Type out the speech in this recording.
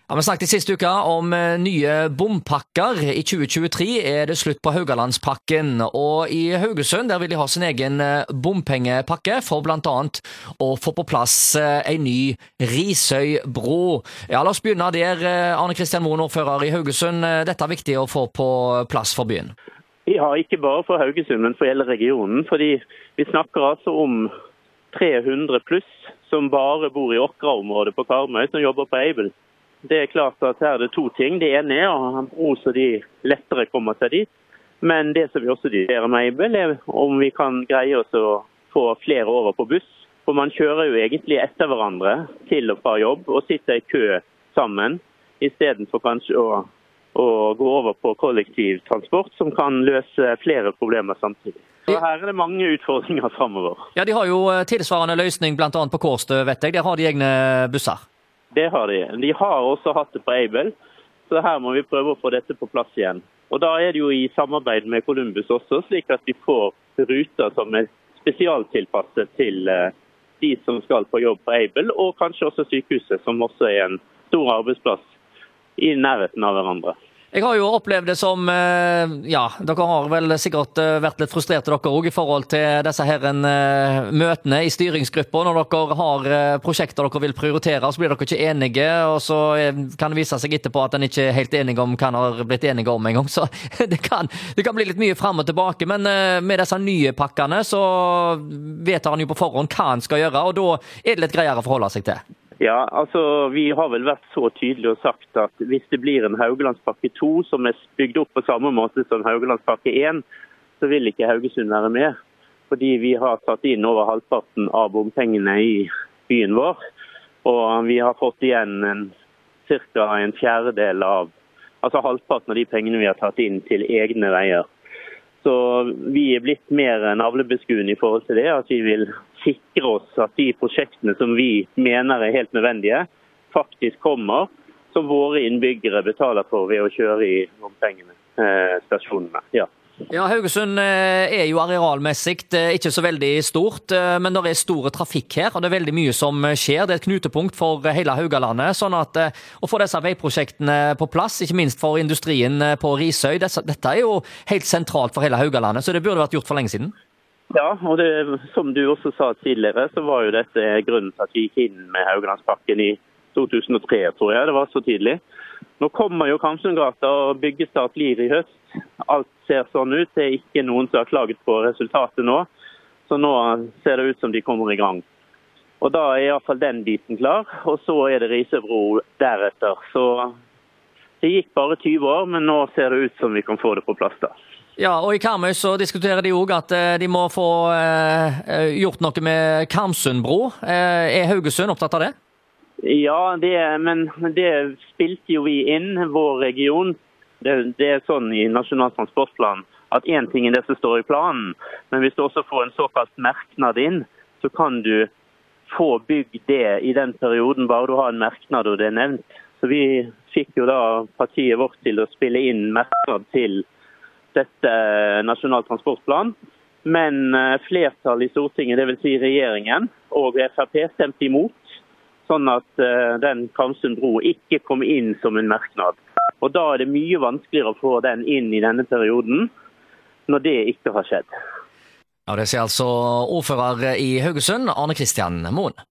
Ja, vi snakket sist uke om nye bompakker. I 2023 det slutt på Haugalandspakken, og i Haugesund der vil de ha sin egen bompengepakke for blant annet å få på plass en ny Risøybro. Ja, la oss begynne der. Arne Kristian Moen, ordfører i Haugesund. Dette er viktig å få på plass for byen. Ja, ikke bare for Haugesund, men for hele regionen. Fordi vi snakker altså om 300 pluss som bare bor i Åkra-området på Karmøy, som jobber på Aibel. Det er klart at her er det to ting. Det ene er å ha en bro så de lettere kommer seg dit. Men det som vi også diskuterer med Aibel er om vi kan greie oss å få flere over på buss. For man kjører jo egentlig etter hverandre til og fra jobb og sitter i kø sammen, i stedet for kanskje å gå over på kollektivtransport som kan løse flere problemer samtidig. Så her er det mange utfordringer fremover. Ja, de har jo tilsvarende løsning blant annet på Kårstø, vet jeg. Der har de egne busser. Det har de. De har også hatt det på Aibel, så her må vi prøve å få dette på plass igjen. Og da er det jo i samarbeid med Columbus også, slik at vi får ruter som er spesialtilpasset til de som skal på jobb på Aibel, og kanskje også sykehuset, som også er en stor arbeidsplass i nærheten av hverandre. Jeg har jo opplevd det som, ja, dere har vel sikkert vært litt frustrerte dere også i forhold til disse her møtene i styringsgrupper. Når dere har prosjekter dere vil prioritere, så blir dere ikke enige, og så kan det vise seg etterpå at en ikke er helt enige om hva en har blitt enige om en gang. Så det kan bli litt mye frem og tilbake, men med disse nye pakkene så vedtar han jo på forhånd hva han skal gjøre, og da er det litt greiere å forholde seg til. Ja, altså vi har vel vært så tydelige og sagt at hvis det blir en Haugalandspakke 2 som er bygd opp på samme måte som Haugalandspakke 1, så vil ikke Haugesund være med. Fordi vi har tatt inn over halvparten av bompengene i byen vår, og vi har fått igjen cirka en fjerdedel av, altså halvparten av de pengene vi har tatt inn til egne veier. Så vi er blitt mer navlebeskuende i forhold til det, at vi vil sikre oss at de prosjektene som vi mener er helt nødvendige, faktisk kommer, som våre innbyggere betaler for ved å kjøre i bompengene, stasjonene. Ja. Ja, Haugesund er jo arealmessig ikke så veldig stort, men det er store trafikk her, og det er veldig mye som skjer. Det er et knutepunkt for hele Haugalandet, sånn at å få disse veiprosjektene på plass, ikke minst for industrien på Risøy, dette er jo helt sentralt for hele Haugalandet, så det burde vært gjort for lenge siden. Ja, og det, som du også sa tidligere, så var jo dette grunnen til at vi gikk inn med Haugalandspakken i 2003, tror jeg. Det var så tidlig. Nå kommer jo Kamsundsgata og byggestart lir i høst. Alt ser sånn ut. Det er ikke noen som har klaget på resultatet nå. Så nå ser det ut som de kommer i gang. Og da er i hvert fall den biten klar. Og så er det Risøybro deretter. Så det gikk bare 20 år, men nå ser det ut som vi kan få det på plass da. Ja, og i Karmøy så diskuterer de også at de må få gjort noe med Kamsundbro. Er Haugesund opptatt av det? Ja, men det spilte jo vi inn, vår region. Det er sånn i Nasjonal transportplan at en ting er det som står i planen, men hvis du også får en såkalt merknad inn, så kan du få bygd det i den perioden bare du har en merknad og det er nevnt. Så vi fikk jo da partiet vårt til å spille inn merknad til dette Nasjonal transportplan, men flertallet i Stortinget, det vil si regjeringen og FrP, stemte imot, sånn at den Kamsundbro ikke kom inn som en merknad. Og da er det mye vanskeligere å få den inn i denne perioden, når det ikke har skjedd. Ja, det sier altså ordfører i Haugesund, Arne Kristian Moen.